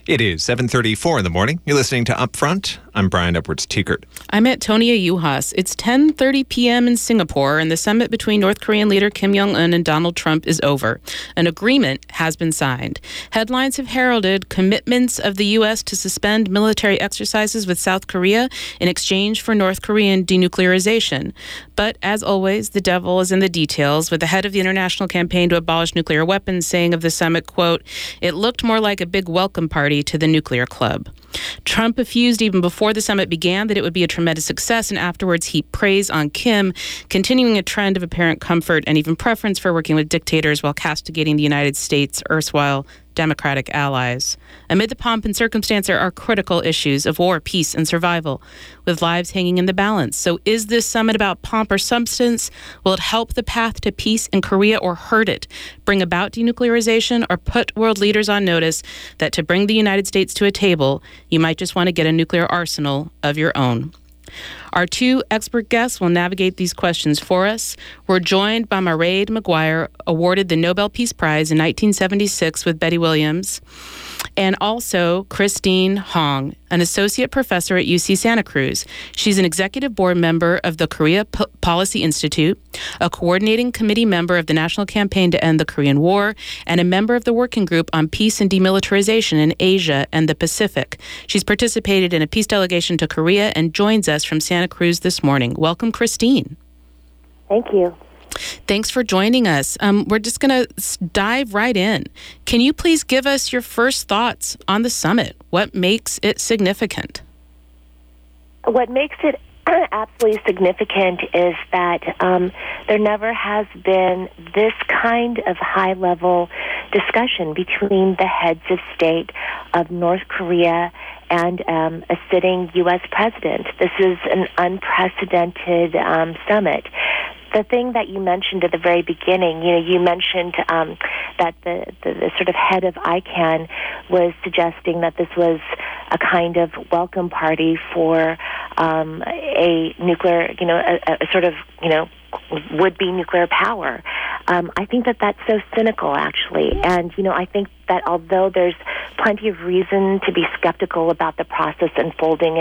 It is 7:34 in the morning. You're listening to Upfront. I'm Brian Edwards-Tiekert. I'm at Tonia Juhas. It's 10:30 p.m. in Singapore, and the summit between North Korean leader Kim Jong-un and Donald Trump is over. An agreement has been signed. Headlines have heralded commitments of the U.S. to suspend military exercises with South Korea in exchange for North Korean denuclearization. But as always, the devil is in the details, with the head of the international campaign to abolish nuclear weapons saying of the summit, quote, "It looked more like a big welcome party to the nuclear club." Trump effused even before the summit began that it would be a tremendous success, and afterwards heaped praise on Kim, continuing a trend of apparent comfort and even preference for working with dictators while castigating the United States' erstwhile democratic allies. Amid the pomp and circumstance, there are critical issues of war, peace, and survival, with lives hanging in the balance. So is this summit about pomp or substance? Will it help the path to peace in Korea or hurt it? Bring about denuclearization or put world leaders on notice that to bring the United States to a table, you might just want to get a nuclear arsenal of your own? Our two expert guests will navigate these questions for us. We're joined by Mairead Maguire, awarded the Nobel Peace Prize in 1976 with Betty Williams, and also Christine Hong, an associate professor at UC Santa Cruz. She's an executive board member of the Korea Policy Institute, a coordinating committee member of the National Campaign to End the Korean War, and a member of the Working Group on Peace and Demilitarization in Asia and the Pacific. She's participated in a peace delegation to Korea and joins us from Santa Cruz this morning. Welcome, Christine. Thank you. Thanks for joining us. We're just going to dive right in. Can you please give us your first thoughts on the summit? What makes it significant? What makes it absolutely significant is that there never has been this kind of high-level discussion between the heads of state of North Korea and a sitting U.S. president. This is an unprecedented summit. The thing that you mentioned at the very beginning, you mentioned that the sort of head of ICAN was suggesting that this was a kind of welcome party for a nuclear, a sort of, would-be nuclear power. I think that that's so cynical, actually. And, I think that although there's plenty of reason to be skeptical about the process unfolding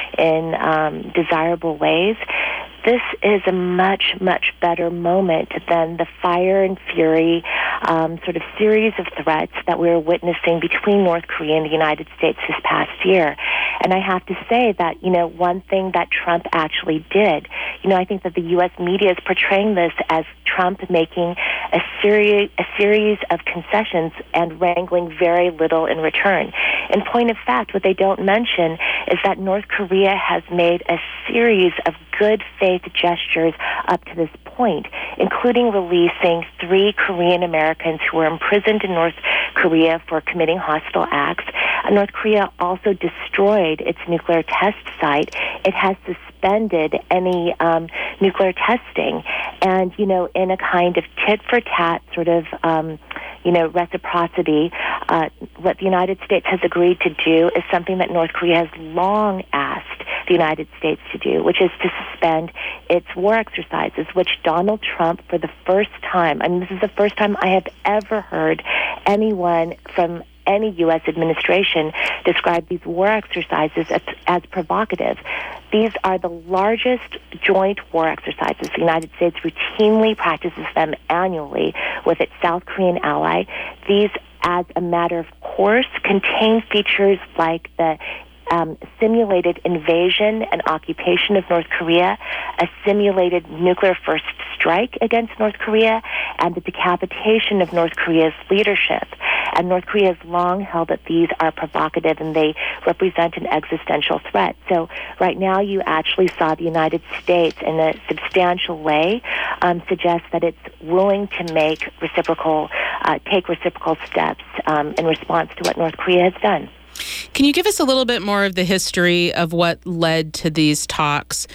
in desirable ways, this is a much, much better moment than the fire and fury sort of series of threats that we're witnessing between North Korea and the United States this past year. And I have to say that, one thing that Trump actually did, I think that the U.S. media is portraying this as Trump making a series of concessions and wrangling very little in return. In point of fact, what they don't mention is that North Korea has made a series of good faith gestures up to this point, including releasing 3 Korean Americans who were imprisoned in North Korea for committing hostile acts. North Korea also destroyed its nuclear test site. It has suspended any nuclear testing. And, in a kind of tit-for-tat sort of, reciprocity, what the United States has agreed to do is something that North Korea has long asked the United States to do, which is to suspend its war exercises, which Donald Trump, for the first time, this is the first time I have ever heard anyone from any U.S. administration describe these war exercises as provocative. These are the largest joint war exercises. The United States routinely practices them annually with its South Korean ally. These, as a matter of course, contain features like the simulated invasion and occupation of North Korea, a simulated nuclear first strike against North Korea, and the decapitation of North Korea's leadership. And North Korea has long held that these are provocative and they represent an existential threat. So right now you actually saw the United States in a substantial way suggest that it's willing to take reciprocal steps in response to what North Korea has done. Can you give us a little bit more of the history of what led to these talks,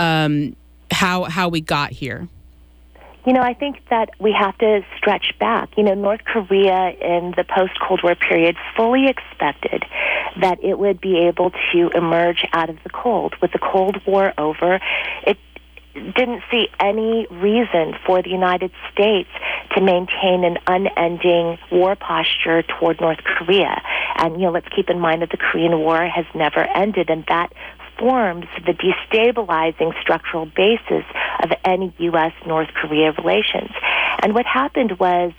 how we got here? I think that we have to stretch back. North Korea in the post-Cold War period fully expected that it would be able to emerge out of the Cold. With the Cold War over, didn't see any reason for the United States to maintain an unending war posture toward North Korea. And, let's keep in mind that the Korean War has never ended, and that forms the destabilizing structural basis of any U.S.-North Korea relations. And what happened was,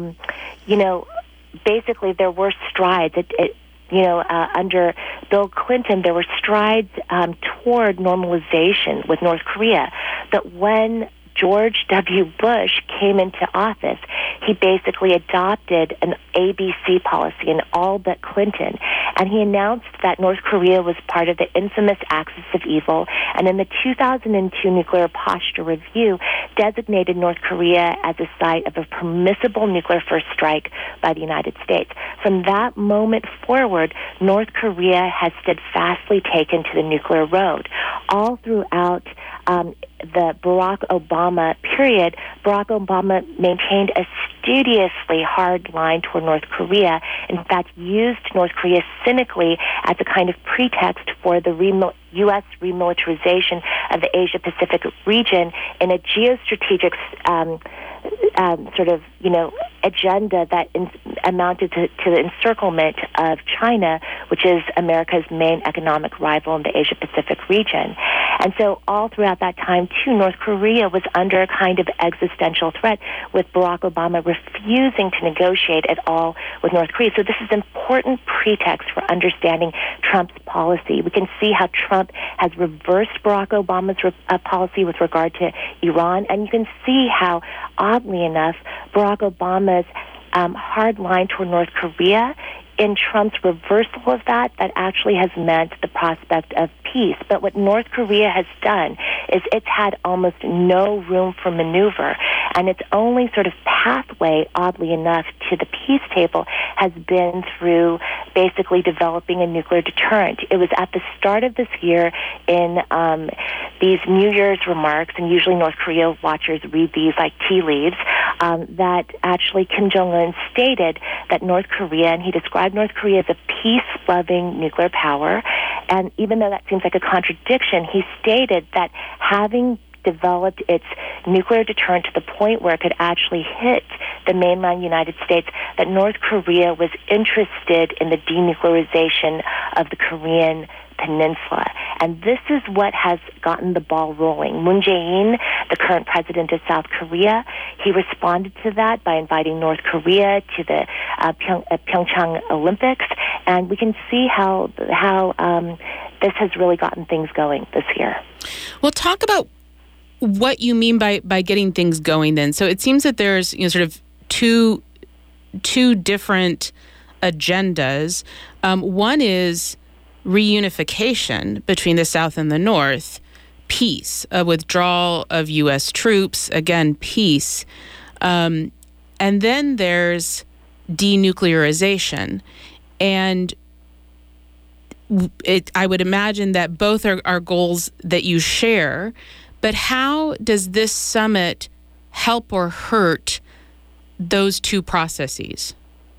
basically there were strides. Under Bill Clinton, there were strides toward normalization with North Korea. But when George W. Bush came into office, he basically adopted an ABC policy, an all but Clinton, and he announced that North Korea was part of the infamous axis of evil, and in the 2002 Nuclear Posture Review, designated North Korea as a site of a permissible nuclear first strike by the United States. From that moment forward, North Korea has steadfastly taken to the nuclear road. All throughout the Barack Obama period, Barack Obama maintained a studiously hard line toward North Korea. In fact, used North Korea cynically as a kind of pretext for the U.S. remilitarization of the Asia-Pacific region in a geostrategic agenda that amounted to the encirclement of China, which is America's main economic rival in the Asia-Pacific region. And so all throughout that time, too, North Korea was under a kind of existential threat, with Barack Obama refusing to negotiate at all with North Korea. So this is an important pretext for understanding Trump's policy. We can see how Trump has reversed Barack Obama's policy with regard to Iran, and you can see how, oddly enough, Barack Obama's hard line toward North Korea, in Trump's reversal of that actually has meant the prospect of peace. But what North Korea has done is it's had almost no room for maneuver, and its only sort of pathway, oddly enough, to the peace table has been through basically developing a nuclear deterrent. It was at the start of this year in these New Year's remarks, and usually North Korea watchers read these like tea leaves, that actually Kim Jong-un stated that North Korea, and he described North Korea as a peace-loving nuclear power, and even though that seems like a contradiction, he stated that having developed its nuclear deterrent to the point where it could actually hit the mainland United States, that North Korea was interested in the denuclearization of the Korean Peninsula. And this is what has gotten the ball rolling. Moon Jae-in, the current president of South Korea, he responded to that by inviting North Korea to the Pyeongchang Olympics, and we can see how this has really gotten things going this year. Well, talk about what you mean by getting things going then. So it seems that there's sort of two different agendas. One is reunification between the South and the North, peace, a withdrawal of U.S. troops, again, peace. And then there's denuclearization. And I would imagine that both are goals that you share. But how does this summit help or hurt those two processes?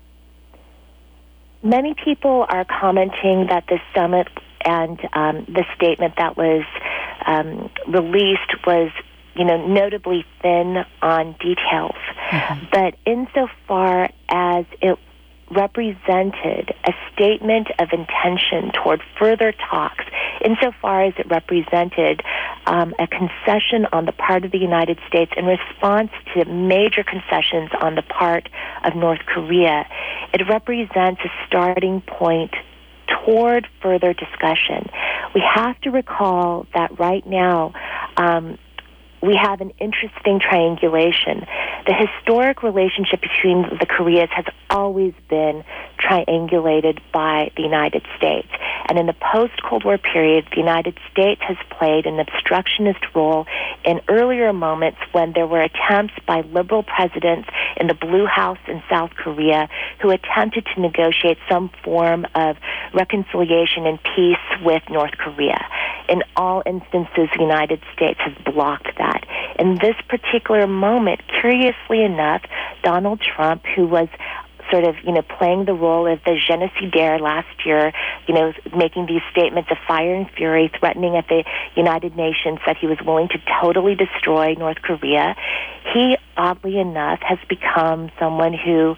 Many people are commenting that this summit and the statement that was released was, notably thin on details. Mm-hmm. But insofar as it represented a statement of intention toward further talks, insofar as it represented a concession on the part of the United States in response to major concessions on the part of North Korea, it represents a starting point toward further discussion. We have to recall that right now we have an interesting triangulation. The historic relationship between the Koreas has always been triangulated by the United States. And in the post-Cold War period, the United States has played an obstructionist role in earlier moments when there were attempts by liberal presidents in the Blue House in South Korea who attempted to negotiate some form of reconciliation and peace with North Korea. In all instances, the United States has blocked that. In this particular moment, curiously enough, Donald Trump, who was sort of, playing the role of the génocidaire last year, making these statements of fire and fury, threatening at the United Nations that he was willing to totally destroy North Korea. He, oddly enough, has become someone who,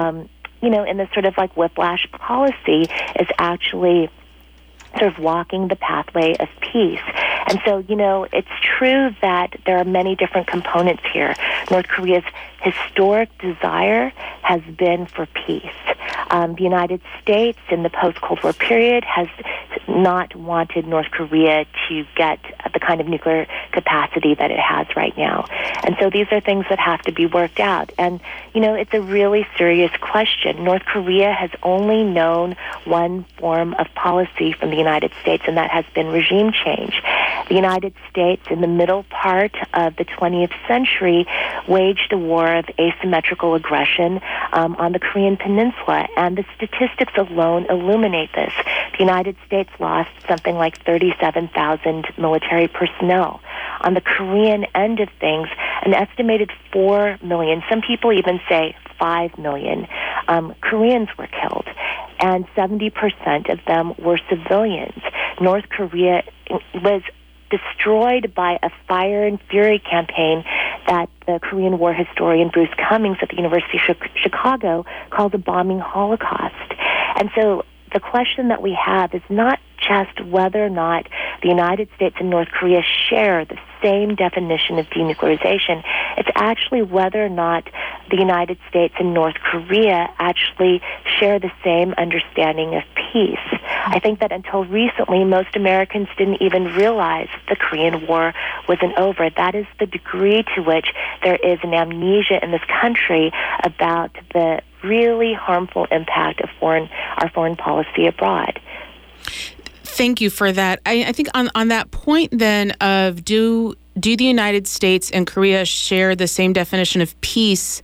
in the sort of like whiplash policy is actually sort of walking the pathway of peace. And so, it's true that there are many different components here. North Korea's historic desire has been for peace. The United States in the post-Cold War period has not wanted North Korea to get the kind of nuclear capacity that it has right now. And so these are things that have to be worked out. And, it's a really serious question. North Korea has only known one form of policy from the United States, and that has been regime change. The United States, in the middle part of the 20th century, waged a war of asymmetrical aggression on the Korean Peninsula, and the statistics alone illuminate this. The United States lost something like 37,000 military personnel. On the Korean end of things, an estimated 4 million, some people even say 5 million, Koreans were killed, and 70% of them were civilians. North Korea was destroyed by a fire and fury campaign that the Korean War historian Bruce Cummings at the University of Chicago called the bombing holocaust. And so the question that we have is not just whether or not the United States and North Korea share the same definition of denuclearization. It's actually whether or not the United States and North Korea actually share the same understanding of peace. I think that until recently, most Americans didn't even realize the Korean War wasn't over. That is the degree to which there is an amnesia in this country about the really harmful impact of our foreign policy abroad. Thank you for that. I think on that point then of do the United States and Korea share the same definition of peace,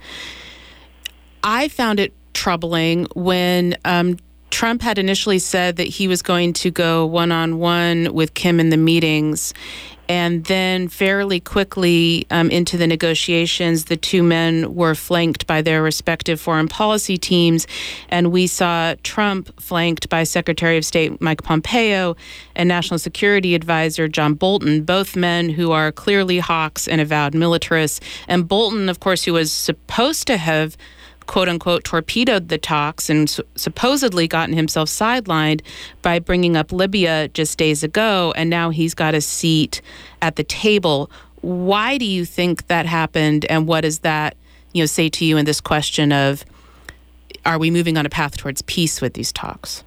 I found it troubling when Trump had initially said that he was going to go one-on-one with Kim in the meetings. And then fairly quickly into the negotiations, the two men were flanked by their respective foreign policy teams. And we saw Trump flanked by Secretary of State Mike Pompeo and National Security Advisor John Bolton, both men who are clearly hawks and avowed militarists. And Bolton, of course, who was supposed to have quote-unquote torpedoed the talks and supposedly gotten himself sidelined by bringing up Libya just days ago, and now he's got a seat at the table. Why do you think that happened, and what does that say to you in this question of, are we moving on a path towards peace with these talks?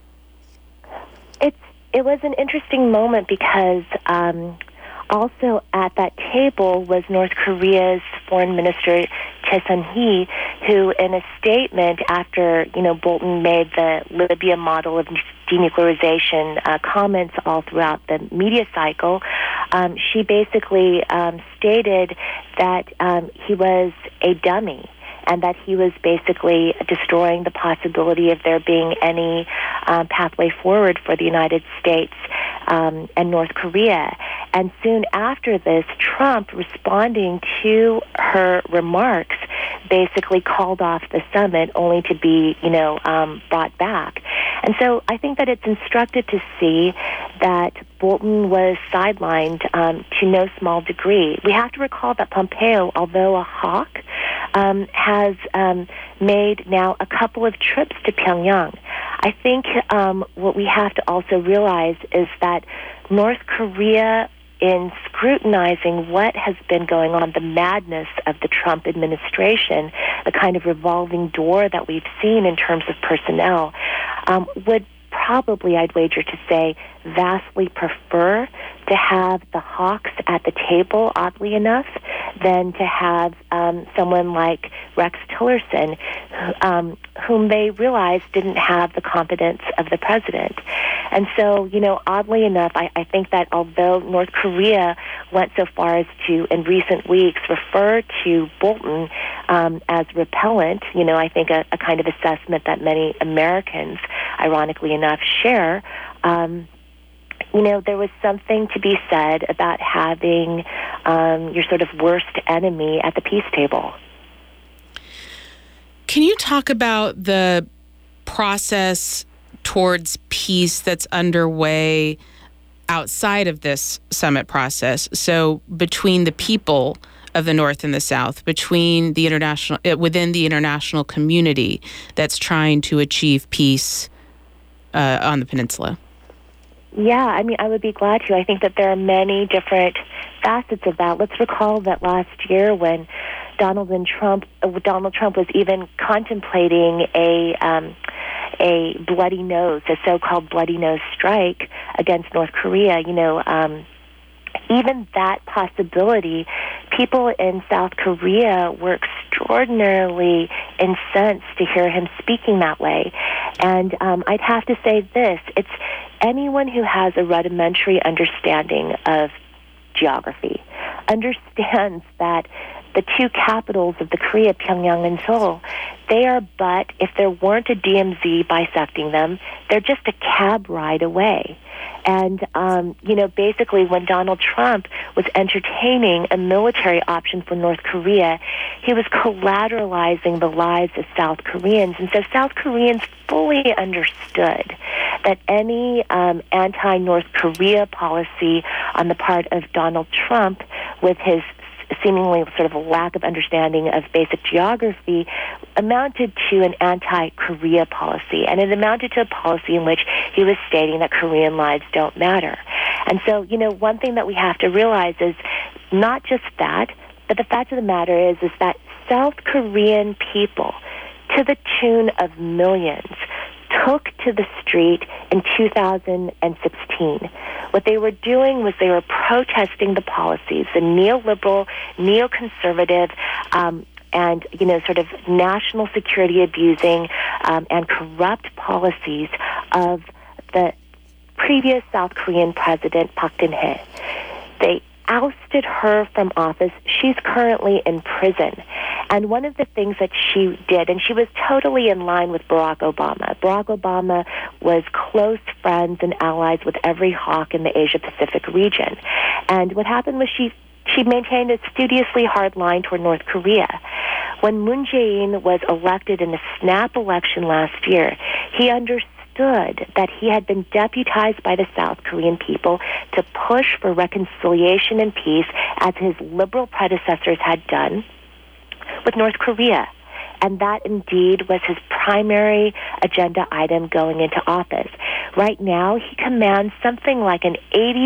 It was an interesting moment because also at that table was North Korea's Foreign Minister Choi Sun-hee, who in a statement after, Bolton made the Libya model of denuclearization comments all throughout the media cycle, she basically stated that he was a dummy and that he was basically destroying the possibility of there being any pathway forward for the United States and North Korea. And soon after this, Trump, responding to her remarks, basically called off the summit only to be, brought back. And so I think that it's instructive to see that Bolton was sidelined to no small degree. We have to recall that Pompeo, although a hawk, has made now a couple of trips to Pyongyang. I think what we have to also realize is that North Korea, in scrutinizing what has been going on, the madness of the Trump administration, the kind of revolving door that we've seen in terms of personnel, would probably, I'd wager to say, vastly prefer to have the hawks at the table, oddly enough, than to have someone like Rex Tillerson, whom they realized didn't have the competence of the president. And so, oddly enough, I think that although North Korea went so far as to, in recent weeks, refer to Bolton as repellent, I think a kind of assessment that many Americans, ironically enough, share, there was something to be said about having your sort of worst enemy at the peace table. Can you talk about the process towards peace that's underway outside of this summit process? So between the people of the North and the South, between the within the international community that's trying to achieve peace on the peninsula? Yeah, I mean, I would be glad to. I think that there are many different facets of that. Let's recall that last year when Donald Trump was even contemplating a bloody nose, a so-called bloody nose strike against North Korea. Even that possibility, people in South Korea were extraordinarily incensed to hear him speaking that way. And I'd have to say this: it's anyone who has a rudimentary understanding of geography understands that the two capitals of the Korea, Pyongyang and Seoul, they are but, if there weren't a DMZ bisecting them, they're just a cab ride away. And, basically when Donald Trump was entertaining a military option for North Korea, he was collateralizing the lives of South Koreans. And so South Koreans fully understood that any anti-North Korea policy on the part of Donald Trump, with his seemingly sort of a lack of understanding of basic geography, amounted to an anti-Korea policy. And it amounted to a policy in which he was stating that Korean lives don't matter. And so, one thing that we have to realize is not just that, but the fact of the matter is that South Korean people, to the tune of millions, took to the street in 2016. What they were doing was they were protesting the policies, the neoliberal, neoconservative, and sort of national security abusing and corrupt policies of the previous South Korean president, Park Geun-hye. They ousted her from office. She's currently in prison. And one of the things that she did, and she was totally in line with Barack Obama. Barack Obama was close friends and allies with every hawk in the Asia-Pacific region. And what happened was she maintained a studiously hard line toward North Korea. When Moon Jae-in was elected in a snap election last year, he understood that he had been deputized by the South Korean people to push for reconciliation and peace, as his liberal predecessors had done with North Korea. And that indeed was his primary agenda item going into office. Right now, he commands something like an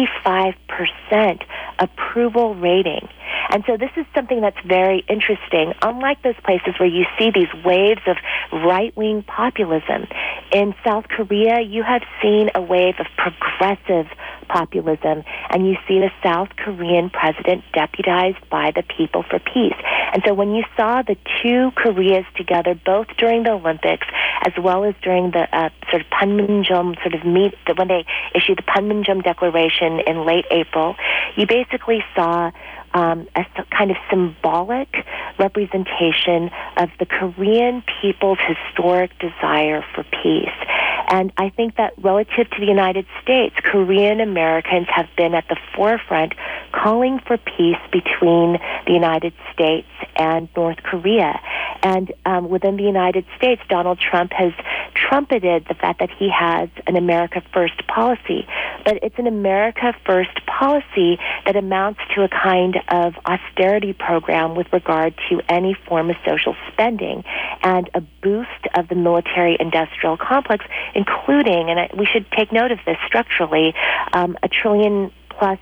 85% approval rating. And so this is something that's very interesting. Unlike those places where you see these waves of right-wing populism, in South Korea, you have seen a wave of progressive populism, and you see the South Korean president deputized by the people for peace. And so when you saw the two Koreas together, both during the Olympics as well as during the sort of Panmunjom when they issued the Panmunjom Declaration in late April, you basically saw a kind of symbolic representation of the Korean people's historic desire for peace. And I think that relative to the United States, Korean Americans have been at the forefront calling for peace between the United States and North Korea. And within the United States, Donald Trump has trumpeted the fact that he has an America First policy. But it's an America First policy that amounts to a kind of austerity program with regard to any form of social spending and a boost of the military-industrial complex, including, and we should take note of this structurally, $1 trillion+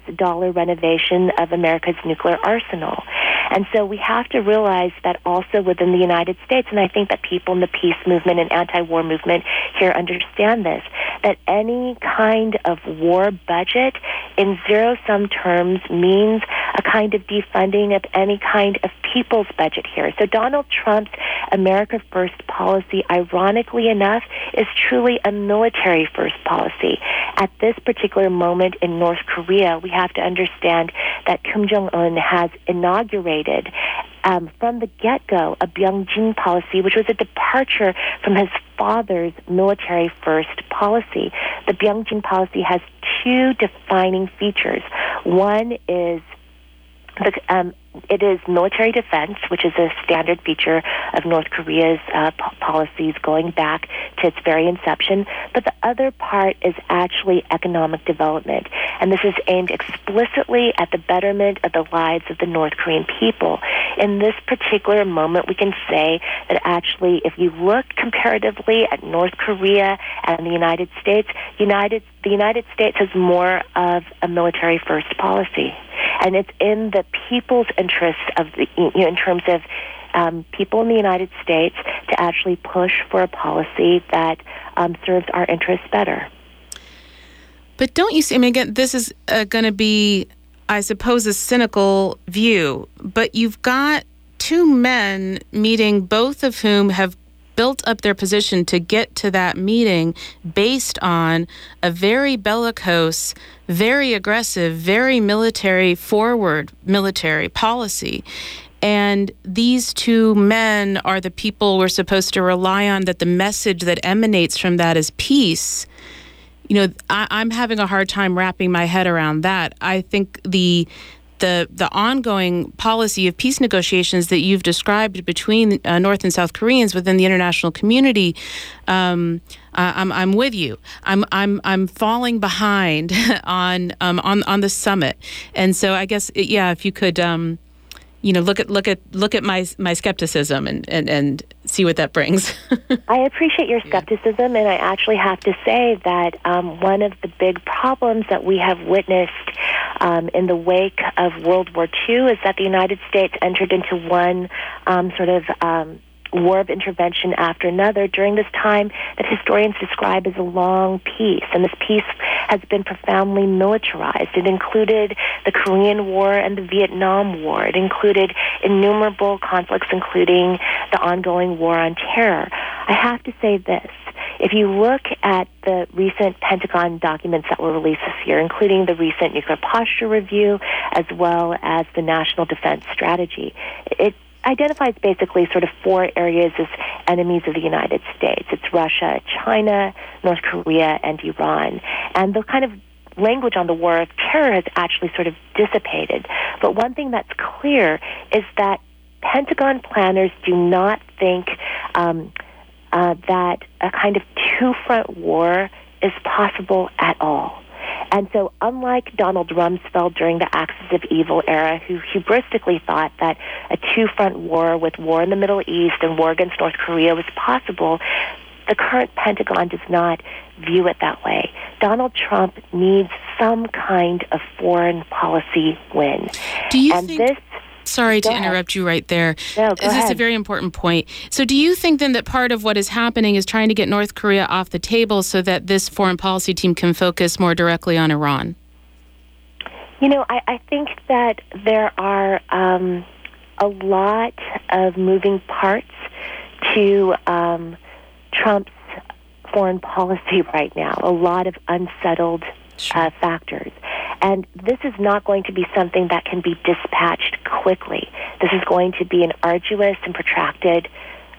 renovation of America's nuclear arsenal. And so we have to realize that also within the United States, and I think that people in the peace movement and anti-war movement here understand this, that any kind of war budget in zero-sum terms means a kind of defunding of any kind of people's budget here. So Donald Trump's America First policy, ironically enough, is truly a military first policy. At this particular moment in North Korea, we have to understand that Kim Jong-un has inaugurated from the get-go a Byung-jin policy, which was a departure from his father's military first policy. The Byung-jin policy has two defining features. One is It is military defense, which is a standard feature of North Korea's policies going back to its very inception. But the other part is actually economic development. And this is aimed explicitly at the betterment of the lives of the North Korean people. In this particular moment, we can say that actually, if you look comparatively at North Korea and the United States, the United States has more of a military-first policy. And it's in the people's interest in terms of people in the United States to actually push for a policy that serves our interests better. But don't you see, I mean, again, this is going to be, I suppose, a cynical view, but you've got two men meeting, both of whom have built up their position to get to that meeting based on a very bellicose, very aggressive, very military-forward military policy. And these two men are the people we're supposed to rely on, that the message that emanates from that is peace. You know, I'm having a hard time wrapping my head around that. I think the ongoing policy of peace negotiations that you've described between North and South Koreans within the international community, I'm with you. I'm falling behind on the summit, and so I guess if you could look at my skepticism and see what that brings. I appreciate your skepticism, and I actually have to say that one of the big problems that we have witnessed in the wake of World War II is that the United States entered into one war of intervention after another during this time that historians describe as a long peace. And this peace has been profoundly militarized. It included the Korean War and the Vietnam War. It included innumerable conflicts, including the ongoing war on terror. I have to say this. If you look at the recent Pentagon documents that were released this year, including the recent Nuclear Posture Review, as well as the National Defense Strategy, it identifies basically sort of four areas as enemies of the United States. It's Russia, China, North Korea, and Iran. And the kind of language on the war of terror has actually sort of dissipated. But one thing that's clear is that Pentagon planners do not think that a kind of two-front war is possible at all. And so unlike Donald Rumsfeld during the Axis of Evil era, who hubristically thought that a two-front war with war in the Middle East and war against North Korea was possible, the current Pentagon does not view it that way. Donald Trump needs some kind of foreign policy win. Do you think... Sorry to interrupt you right there. No, this is a very important point. So do you think then that part of what is happening is trying to get North Korea off the table so that this foreign policy team can focus more directly on Iran? You know, I think that there are a lot of moving parts to Trump's foreign policy right now, a lot of unsettled factors. And this is not going to be something that can be dispatched quickly. This is going to be an arduous and protracted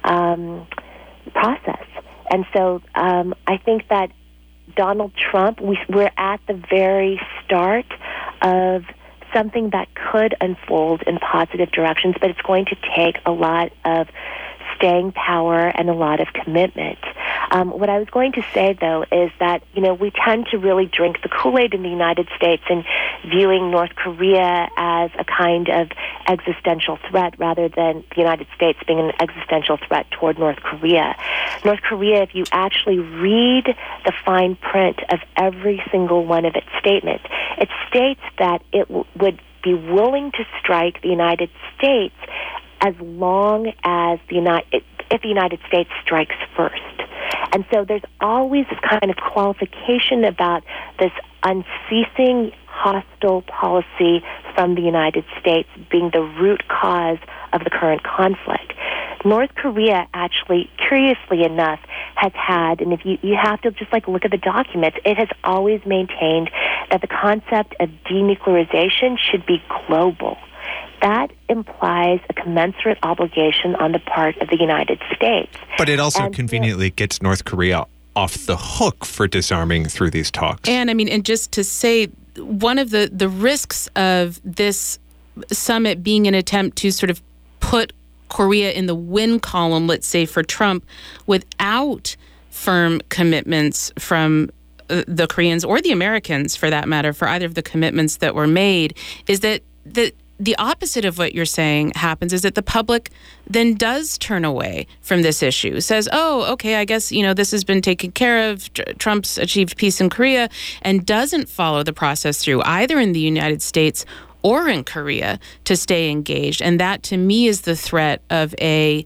process. And so I think that Donald Trump, we're at the very start of something that could unfold in positive directions, but it's going to take a lot of staying power and a lot of commitment. What I was going to say, though, is that, you know, we tend to really drink the Kool-Aid in the United States in viewing North Korea as a kind of existential threat rather than the United States being an existential threat toward North Korea. North Korea, if you actually read the fine print of every single one of its statements, it states that it would be willing to strike the United States as long as if the United States strikes first. And so there's always this kind of qualification about this unceasing hostile policy from the United States being the root cause of the current conflict. North Korea actually, curiously enough, has had, and if you have to just look at the documents, it has always maintained that the concept of denuclearization should be global. That implies a commensurate obligation on the part of the United States. But it also conveniently gets North Korea off the hook for disarming through these talks. And I mean, and just to say, one of the risks of this summit being an attempt to sort of put Korea in the win column, let's say, for Trump, without firm commitments from the Koreans or the Americans, for that matter, for either of the commitments that were made, is that the opposite of what you're saying happens, is that the public then does turn away from this issue, says, oh, okay, I guess, this has been taken care of. Trump's achieved peace in Korea, and doesn't follow the process through, either in the United States or in Korea, to stay engaged. And that, to me, is the threat of a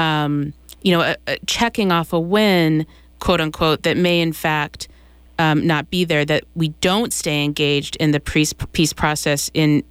checking off a win, quote unquote, that may in fact not be there, that we don't stay engaged in the peace process from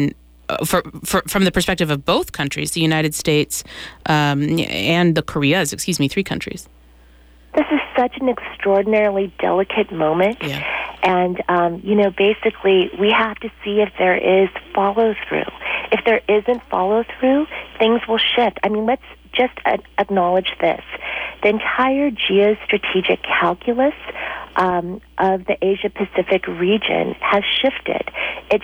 the perspective of both countries, the United States and the Koreas, 3 countries. This is such an extraordinarily delicate moment. Yeah. And, basically, we have to see if there is follow-through. If there isn't follow-through, things will shift. I mean, let's just acknowledge this. The entire geostrategic calculus of the Asia-Pacific region has shifted. It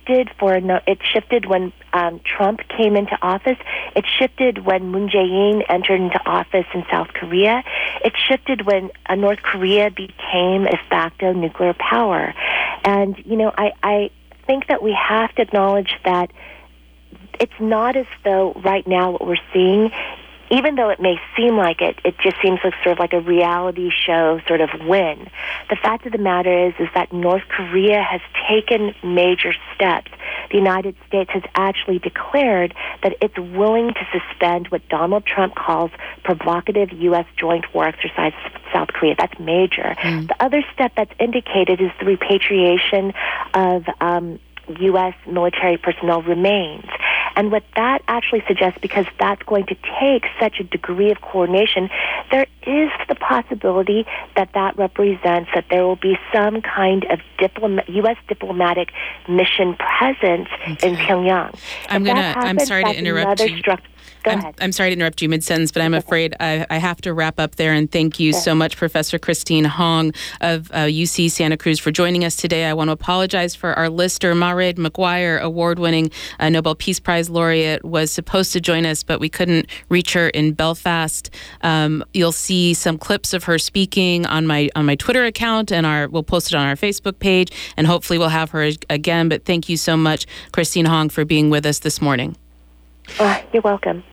shifted when Trump came into office. It shifted when Moon Jae-in entered into office in South Korea. It shifted when North Korea became a de facto nuclear power. And, I think that we have to acknowledge that it's not as though right now what we're seeing, even though it may seem like it just seems like sort of like a reality show sort of win. The fact of the matter is that North Korea has taken major steps. The United States has actually declared that it's willing to suspend what Donald Trump calls provocative U.S. joint war exercise with South Korea. That's major. The other step that's indicated is the repatriation of U.S. military personnel remains. And what that actually suggests, because that's going to take such a degree of coordination, there is the possibility that represents that there will be some kind of U.S. diplomatic mission presence in Pyongyang. I'm sorry to interrupt you. I'm sorry to interrupt you mid-sentence, but I'm afraid I have to wrap up there. And thank you so much, Professor Christine Hong of UC Santa Cruz, for joining us today. I want to apologize for our listener, Mairead McGuire, award-winning Nobel Peace Prize laureate, was supposed to join us, but we couldn't reach her in Belfast. You'll see some clips of her speaking on my Twitter account, and we'll post it on our Facebook page, and hopefully we'll have her again. But thank you so much, Christine Hong, for being with us this morning. You're welcome.